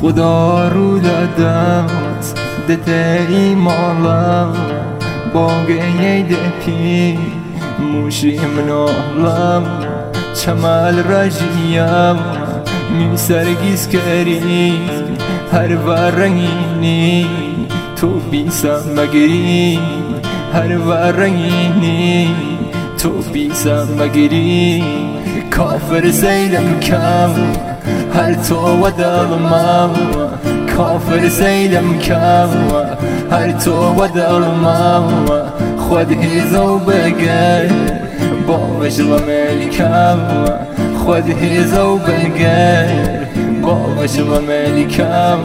خدا رو دادم دته مالا باقی دپی موشی منالم چمال رجیم می سرگیز کری هر ورنگینی تو بیسم مگری هر ورنگینی تو بیسم مگری کافر سیلم کم هر تو و دلمم کافر سیلم کم هر تو و دلمم خود هیزو بگر با وجل ملکم خود هیزو بگر با وجل ملکم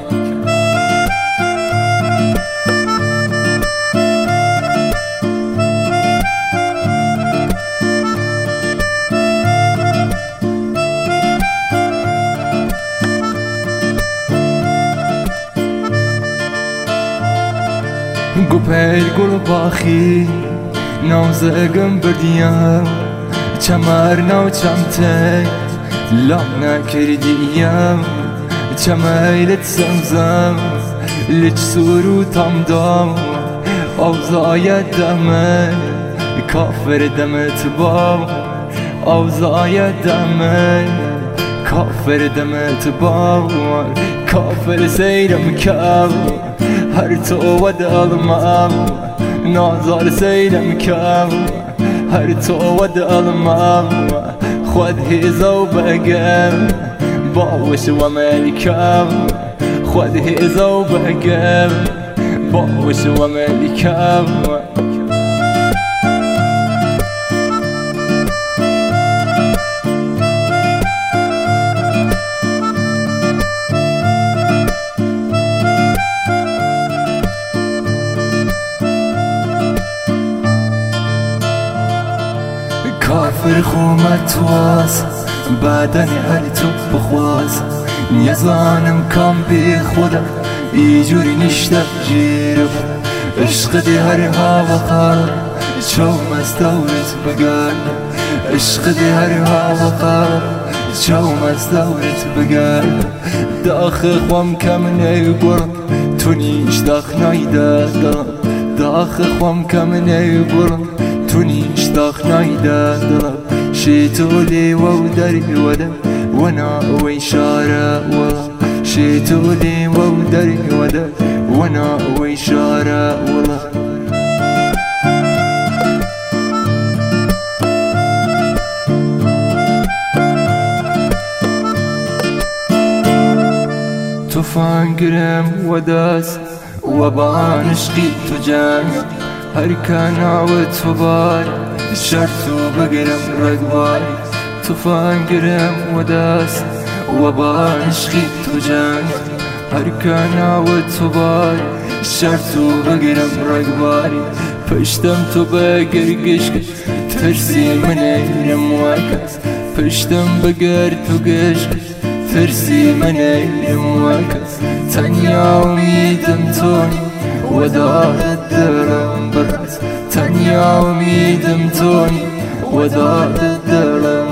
گوپل گل باخی نازگم بردیم چمر نو چمته لام نکردیم چمیلت زمزم لچ سورو تام دام اوزای دمه کافر دمت بام اوزای دمه کافر دمت بام کافر سیرم کم هر تو و دلمم نازار سیلم کم هر تو و دلمم خود هیزو بگم باوش و ملکم خود هیزو بگم باوش و ملکم کافر خومت واس بدن هر تو بخواز نیزانم کام بی خودم ایجوری نشته جیرم عشق دی هر هوا قرار چوم از دورت بگرد عشق دی هر هوا قرار چوم از دورت بگرد داخ خوام کم نیبرم تو نیش داخ نایده داخ خوام کم نیبرم تو نیش داخ نایده دلم شیطولی و دری ودم وانا ویشاره و شیطولی و دری ودم وانا ویشاره و تفنگرم و دست و بانشقی تو جان هر کاناوت وبار شرطو بقرم رقبار تفنگرم و دست و بانشقی تو جان هر کاناوت وبار شرطو بقرم رقباری پشتم تو بقر قشق ترسی من ایرم واکس پشتم بقر تو قشق ترسی من ایرم واکس تنیا امیدم تونی و دارد دلم برس تنیا امیدم تونی و دارد دلم